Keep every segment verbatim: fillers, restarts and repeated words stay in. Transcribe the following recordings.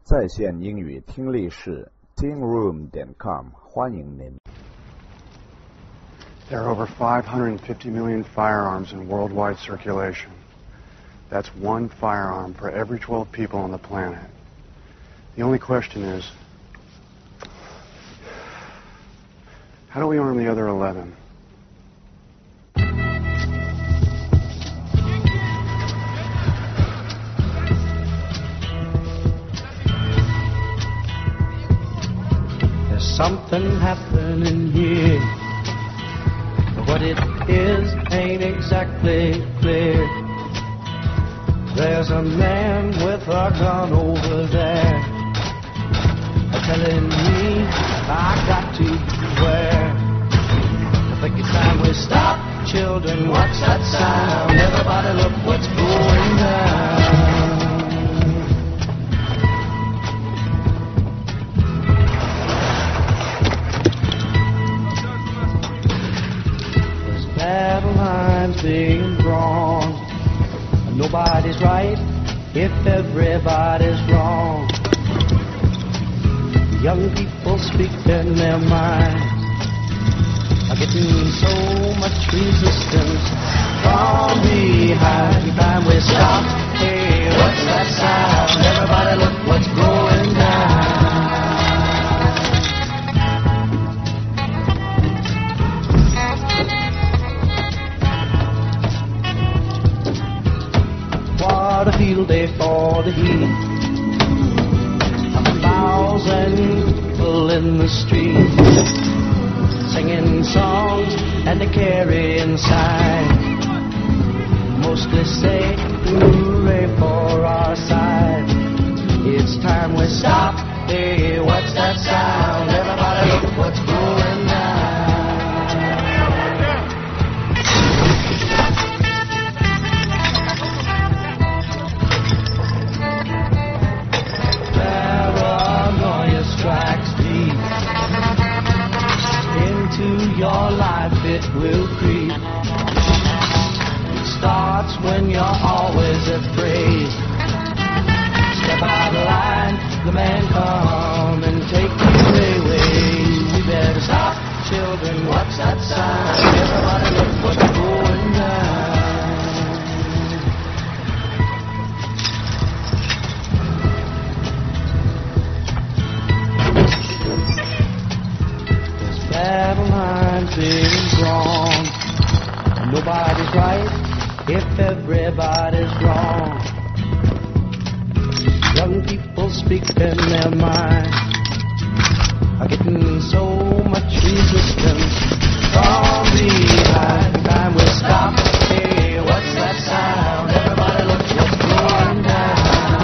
在线英语听力室 teen room 点 com 欢迎您。 There are over five hundred fifty million firearms in worldwide circulation. That's one firearm for every twelve people on the planet. The only question is, how do we arm the other eleven? There's something happening here. What it is ain't exactly clear. There's a man with a gun over there telling me I got to beware. I think it's time we stop, children, watch that sound. Everybody look what's going down. There's battle lines being drawn. Nobody's right if everybody's wrong. Young people speak in their minds are getting so much resistance from behind. Time we stop. Hey, what's that sound? Everybody look what's going down. What a field day for the heat. Thousand people in the street singing songs and they carrying signs, mostly say hooray for our side. It's time we stop. Hey, what's that sound? Everybody look what's going down. Strikes deep into your life, it will creep. It starts when you're always afraid. Step out of line, the man come and take you away. We better stop, children, what's that sound? Everybody look what's going down. Battle lines being drawn. Nobody's right if everybody's wrong. Young people speak in their minds are getting so much resistance from behind. Time we stop. Hey, what's that sound? Everybody look what's going down.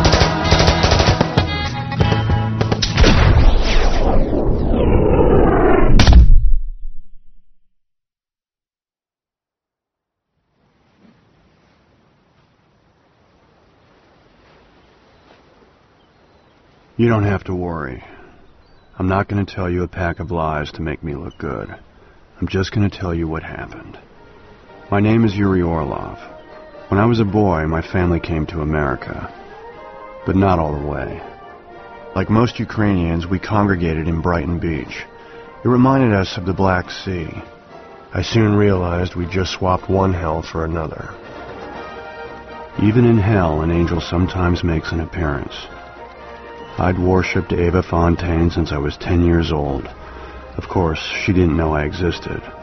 You don't have to worry. I'm not going to tell you a pack of lies to make me look good. I'm just going to tell you what happened. My name is Yuri Orlov. When I was a boy, my family came to America. But not all the way. Like most Ukrainians, we congregated in Brighton Beach. It reminded us of the Black Sea. I soon realized we just swapped one hell for another. Even in hell, an angel sometimes makes an appearance. I'd worshipped Eva Fontaine since I was ten years old. Of course, she didn't know I existed.